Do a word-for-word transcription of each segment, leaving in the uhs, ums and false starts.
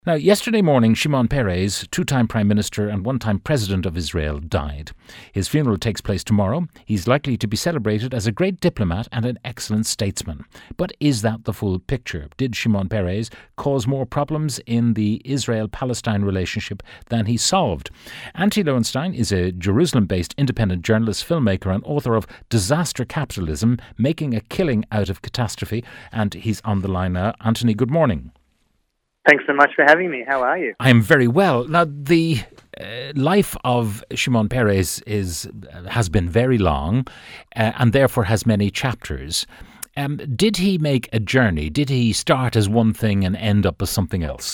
Now, yesterday morning, Shimon Peres, two-time Prime Minister and one-time President of Israel, died. His funeral takes place tomorrow. He's likely to be celebrated as a great diplomat and an excellent statesman. But is that the full picture? Did Shimon Peres cause more problems in the Israel-Palestine relationship than he solved? Antti Lowenstein is a Jerusalem-based independent journalist, filmmaker and author of Disaster Capitalism, Making a Killing Out of Catastrophe, and he's on the line now. Anthony, good morning. Thanks so much for having me. How are you? I'm very well. Now, the uh, life of Shimon Peres is uh, has been very long uh, and therefore has many chapters. Um, did he make a journey? Did he start as one thing and end up as something else?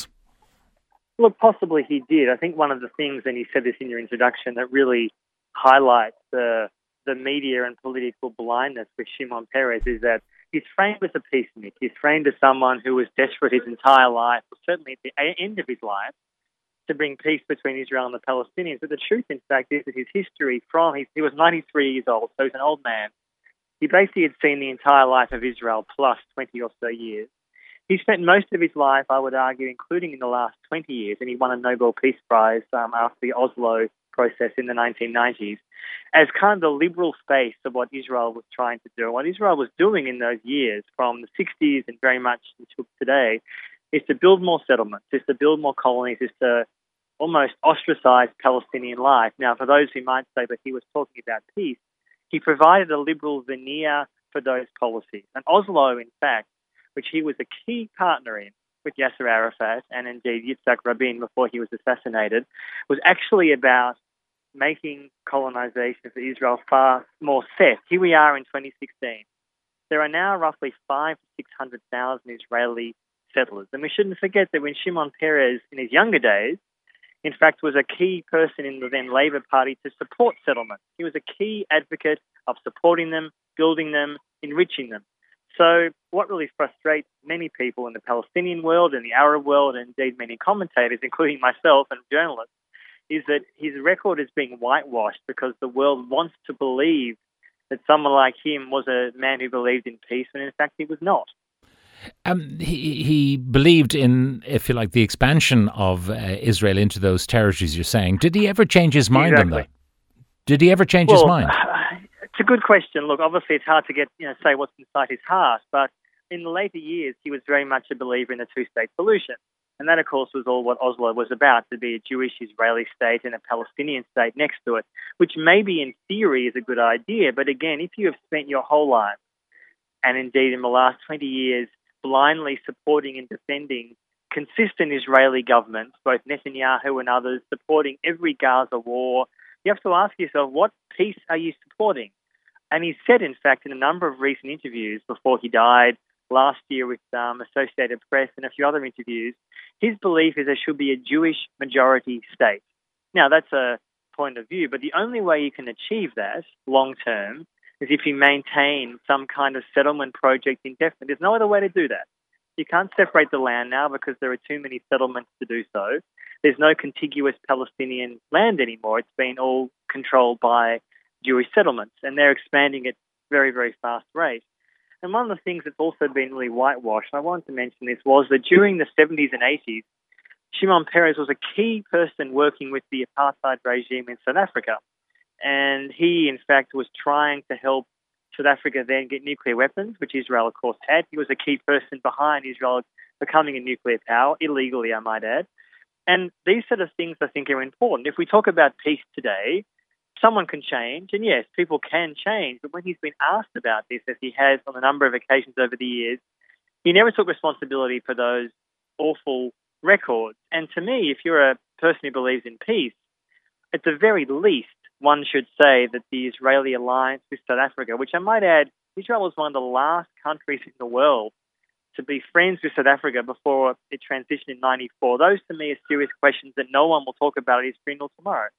Look, possibly he did. I think one of the things, and you said this in your introduction, that really highlights the the media and political blindness with Shimon Peres is that he's framed as a peacenik. He's framed as someone who was desperate his entire life, or certainly at the end of his life, to bring peace between Israel and the Palestinians. But the truth, in fact, is that his history from, he, he was ninety-three years old, so he's an old man. He basically had seen the entire life of Israel plus twenty or so years. He spent most of his life, I would argue, including in the last twenty years, and he won a Nobel Peace Prize um, after the Oslo process in the nineteen nineties, as kind of the liberal face of what Israel was trying to do. And what Israel was doing in those years, from the sixties and very much until today, is to build more settlements, is to build more colonies, is to almost ostracize Palestinian life. Now, for those who might say that he was talking about peace, he provided a liberal veneer for those policies. And Oslo, in fact, which he was a key partner in, with Yasser Arafat and indeed Yitzhak Rabin before he was assassinated, was actually about making colonization for Israel far more set. Here we are in twenty sixteen. There are now roughly five to six hundred thousand Israeli settlers, and we shouldn't forget that when Shimon Peres, in his younger days, in fact, was a key person in the then Labour Party to support settlements. He was a key advocate of supporting them, building them, enriching them. So what really frustrates many people in the Palestinian world and the Arab world, and indeed many commentators, including myself and journalists, is that his record is being whitewashed because the world wants to believe that someone like him was a man who believed in peace, when in fact he was not. Um, he, he believed in, if you like, the expansion of uh, Israel into those territories you're saying. Did he ever change his mind exactly. on that? Did he ever change well, his mind? It's a good question. Look, obviously it's hard to get, you know, say what's inside his heart, but in the later years he was very much a believer in the two-state solution. And that, of course, was all what Oslo was about, to be a Jewish-Israeli state and a Palestinian state next to it, which maybe in theory is a good idea. But again, if you have spent your whole life, and indeed in the last twenty years, blindly supporting and defending consistent Israeli governments, both Netanyahu and others, supporting every Gaza war, you have to ask yourself, what peace are you supporting? And he said, in fact, in a number of recent interviews before he died, last year with um, Associated Press and a few other interviews, his belief is there should be a Jewish majority state. Now, that's a point of view, but the only way you can achieve that long term is if you maintain some kind of settlement project indefinitely. There's no other way to do that. You can't separate the land now because there are too many settlements to do so. There's no contiguous Palestinian land anymore. It's been all controlled by Jewish settlements, and they're expanding at very, very fast rate. And one of the things that's also been really whitewashed, I wanted to mention this, was that during the seventies and eighties, Shimon Peres was a key person working with the apartheid regime in South Africa. And he, in fact, was trying to help South Africa then get nuclear weapons, which Israel, of course, had. He was a key person behind Israel becoming a nuclear power, illegally, I might add. And these sort of things, I think, are important. If we talk about peace today, someone can change, and yes, people can change, but when he's been asked about this, as he has on a number of occasions over the years, he never took responsibility for those awful records. And to me, if you're a person who believes in peace, at the very least, one should say that the Israeli alliance with South Africa, which I might add, Israel was one of the last countries in the world to be friends with South Africa before it transitioned in ninety-four. Those, to me, are serious questions that no one will talk about at his funeral tomorrow.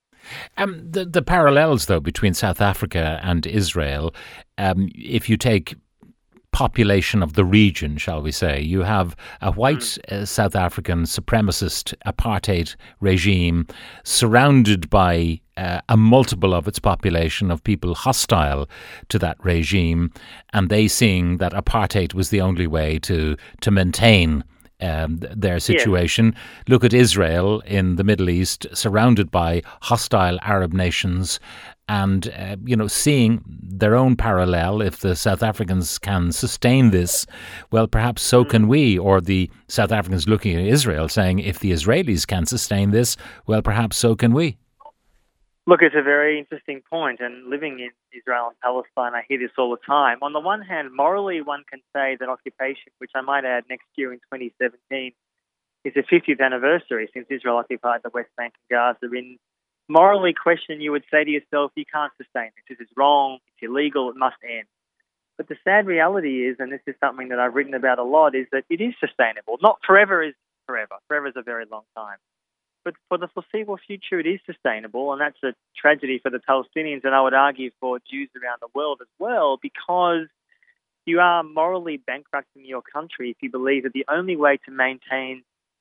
Um, the, the parallels, though, between South Africa and Israel, um, if you take population of the region, shall we say, you have a white mm. uh, South African supremacist apartheid regime surrounded by uh, a multiple of its population of people hostile to that regime, and they seeing that apartheid was the only way to, to maintain um, their situation. Yes. Look at Israel in the Middle East, surrounded by hostile Arab nations, and uh, you know, seeing their own parallel. If the South Africans can sustain this, well, perhaps so mm. can we. Or the South Africans looking at Israel, saying, if the Israelis can sustain this, well, perhaps so can we. Look, it's a very interesting point, and living in Israel and Palestine, I hear this all the time. On the one hand, morally, one can say that occupation, which I might add next year in twenty seventeen, is the fiftieth anniversary since Israel occupied the West Bank and Gaza. In morally question, you would say to yourself, you can't sustain this. This is wrong, it's illegal, it must end. But the sad reality is, and this is something that I've written about a lot, is that it is sustainable. Not forever is forever. Forever is a very long time. But for the foreseeable future, it is sustainable, and that's a tragedy for the Palestinians, and I would argue for Jews around the world as well, because you are morally bankrupting your country if you believe that the only way to maintain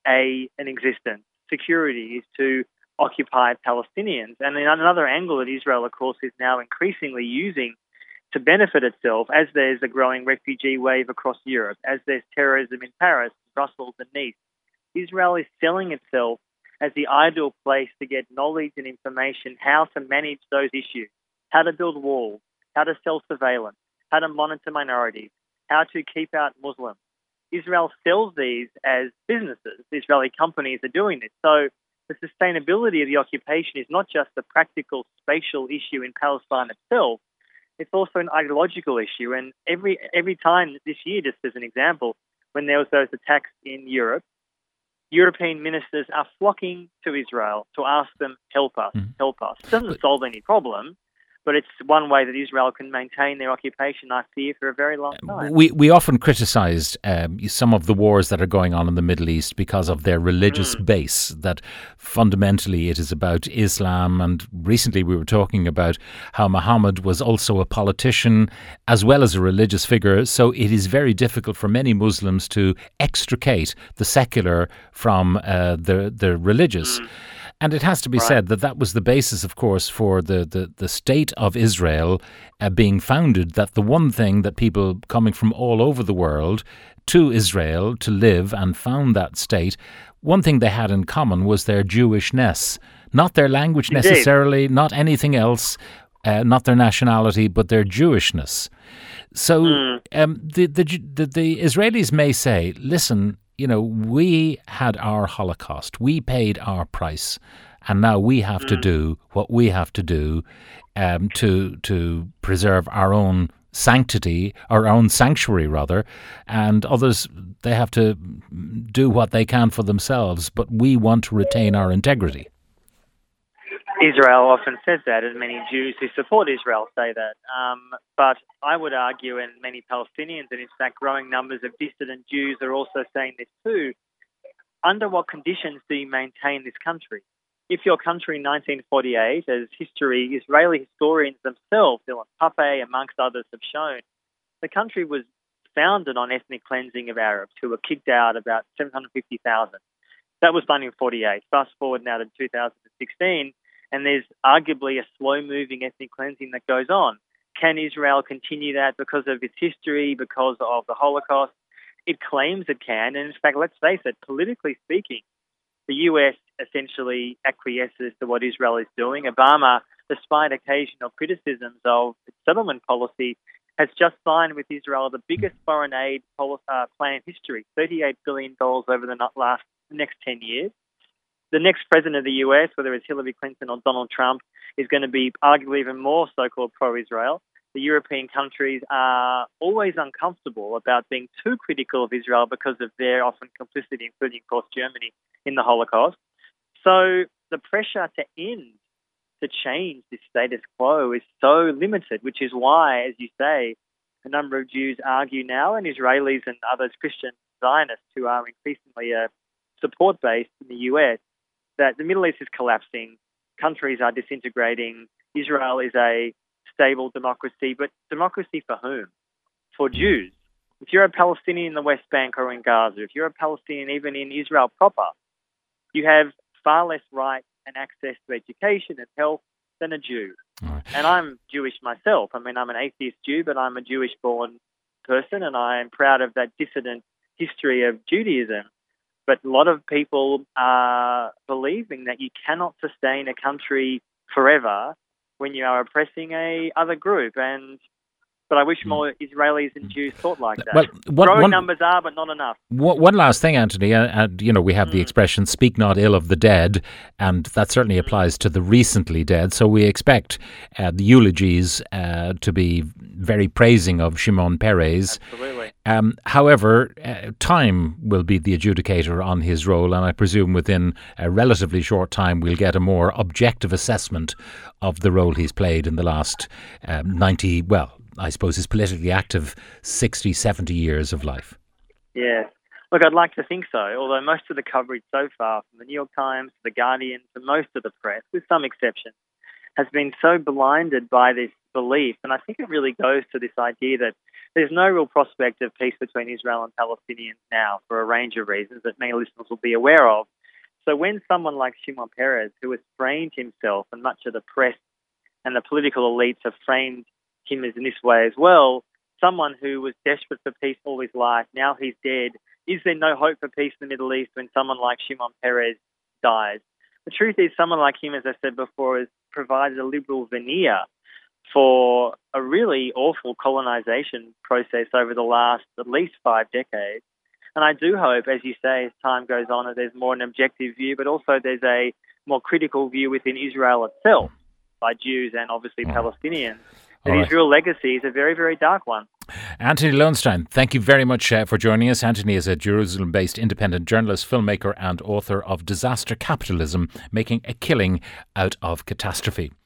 a an existence, security, is to occupy Palestinians. And then another angle that Israel, of course, is now increasingly using to benefit itself, as there's a growing refugee wave across Europe, as there's terrorism in Paris, Brussels and Nice. Israel is selling itself as the ideal place to get knowledge and information, how to manage those issues, how to build walls, how to sell surveillance, how to monitor minorities, how to keep out Muslims. Israel sells these as businesses. Israeli companies are doing this. So the sustainability of the occupation is not just a practical spatial issue in Palestine itself, it's also an ideological issue. And every every time this year, just as an example, when there was those attacks in Europe, European ministers are flocking to Israel to ask them, help us, mm. help us. It doesn't solve any problem, but it's one way that Israel can maintain their occupation, I fear, for a very long time. We we often criticise um, some of the wars that are going on in the Middle East because of their religious mm. base, that fundamentally it is about Islam. And recently we were talking about how Muhammad was also a politician as well as a religious figure. So it is very difficult for many Muslims to extricate the secular from uh, the, the religious. Mm. And it has to be right. said that that was the basis, of course, for the, the, the state of Israel uh, being founded, that the one thing that people coming from all over the world to Israel to live and found that state, one thing they had in common was their Jewishness. Not their language Indeed. necessarily, not anything else, uh, not their nationality, but their Jewishness. So mm. um, the, the, the, the Israelis may say, listen, you know, we had our Holocaust, we paid our price, and now we have mm. to do what we have to do um, to to preserve our own sanctity, our own sanctuary, rather, and others, they have to do what they can for themselves, but we want to retain our integrity. Israel often says that, and many Jews who support Israel say that. Um, but I would argue, and many Palestinians, and in fact growing numbers of dissident Jews are also saying this too, under what conditions do you maintain this country? If your country in nineteen forty-eight, as history, Israeli historians themselves, Dylan Pape amongst others, have shown, the country was founded on ethnic cleansing of Arabs who were kicked out, about seven hundred fifty thousand. That was done in forty-eight. Fast forward now to two thousand sixteen, and there's arguably a slow-moving ethnic cleansing that goes on. Can Israel continue that because of its history, because of the Holocaust? It claims it can, and in fact, let's face it, politically speaking, the U S essentially acquiesces to what Israel is doing. Obama, despite occasional criticisms of its settlement policy, has just signed with Israel the biggest foreign aid policy, uh, plan in history, thirty-eight billion dollars over the last next ten years. The next president of the U S, whether it's Hillary Clinton or Donald Trump, is going to be arguably even more so-called pro-Israel. The European countries are always uncomfortable about being too critical of Israel because of their often complicity, including, of course, Germany, in the Holocaust. So the pressure to end, to change this status quo is so limited, which is why, as you say, a number of Jews argue now, and Israelis and others, Christian Zionists, who are increasingly a support base in the U S, that the Middle East is collapsing, countries are disintegrating, Israel is a stable democracy, but democracy for whom? For Jews. If you're a Palestinian in the West Bank or in Gaza, if you're a Palestinian even in Israel proper, you have far less rights and access to education and health than a Jew. Right. And I'm Jewish myself. I mean, I'm an atheist Jew, but I'm a Jewish-born person, and I am proud of that dissident history of Judaism. But a lot of people are believing that you cannot sustain a country forever when you are oppressing a other group. And But I wish more Israelis and Jews thought like that. Well, one, Growing one, numbers are, but not enough. One last thing, Anthony, uh, and you know we have mm. the expression "speak not ill of the dead," and that certainly applies to the recently dead. So we expect uh, the eulogies uh, to be very praising of Shimon Peres. Absolutely. Um, however, uh, time will be the adjudicator on his role, and I presume within a relatively short time we'll get a more objective assessment of the role he's played in the last um, ninety, well, I suppose his politically active sixty, seventy years of life. Yeah. Look, I'd like to think so, although most of the coverage so far, from the New York Times to the Guardian to most of the press, with some exceptions, has been so blinded by this belief. And I think it really goes to this idea that there's no real prospect of peace between Israel and Palestinians now for a range of reasons that many listeners will be aware of. So when someone like Shimon Peres, who has framed himself, and much of the press and the political elites have framed him as in this way as well, someone who was desperate for peace all his life, now he's dead. Is there no hope for peace in the Middle East when someone like Shimon Peres dies? The truth is, someone like him, as I said before, has provided a liberal veneer for a really awful colonization process over the last at least five decades. And I do hope, as you say, as time goes on, that there's more an objective view, but also there's a more critical view within Israel itself by Jews and obviously oh. Palestinians. That right. Israel's legacy is a very, very dark one. Anthony Lowenstein, thank you very much uh, for joining us. Anthony is a Jerusalem-based independent journalist, filmmaker and author of Disaster Capitalism, Making a Killing Out of Catastrophe.